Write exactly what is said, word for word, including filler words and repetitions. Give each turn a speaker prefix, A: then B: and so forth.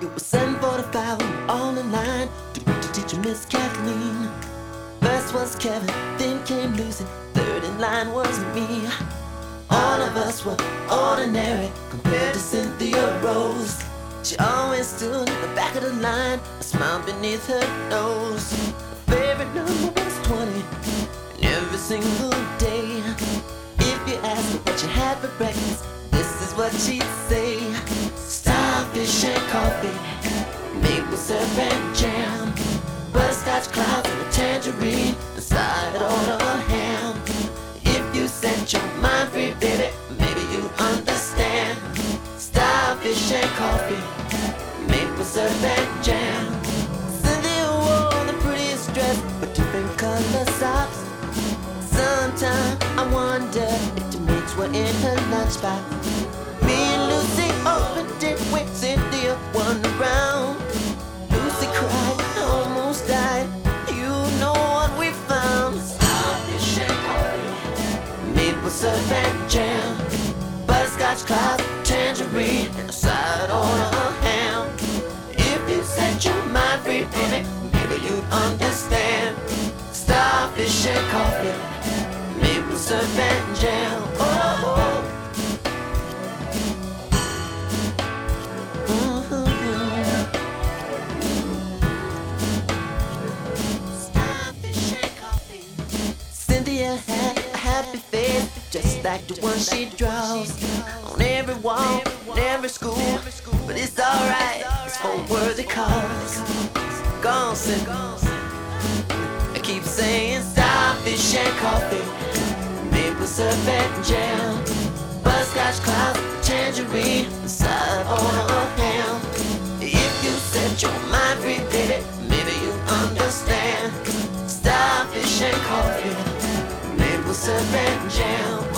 A: It was seven forty-five, we were all in line to meet the teacher, Miss Kathleen. First was Kevin, then came Lucy, third in line was me. All of us were ordinary compared to Cynthia Rose. She always stood at the back of the line, a smile beneath her nose. Her favorite number was twenty, and every single day, if you asked her what she had for breakfast, this is what she'd say: starfish and coffee, maple syrup and jam, butterscotch clouds and a tangerine, and side on a ham. If you set your mind free, baby, maybe you understand. Starfish and coffee, maple syrup and jam. Cynthia wore the prettiest dress with different color socks. Sometimes I wonder if the mates were in her lunchbox. Me and Lucy opened it when Cynthia won the round. Lucy cried, almost died. You know what we found: starfish and coffee, maple syrup and jam, butterscotch clouds, tangerine, and a side on a ham. If you set your mind free, baby, maybe you'd understand. Starfish and coffee, maple syrup and jam. Oh, mm-hmm. Starfish and coffee. Cynthia had a happy face, just like the one she draws on every wall, in every school. But it's alright, it's for a worthy cause. Go on, Cynthia. I keep saying starfish and coffee, maple syrup and jam, butterscotch clouds, tangerine, and side on a ham. If you set your mind free, baby, maybe you understand. Starfish and coffee, maple syrup and jam.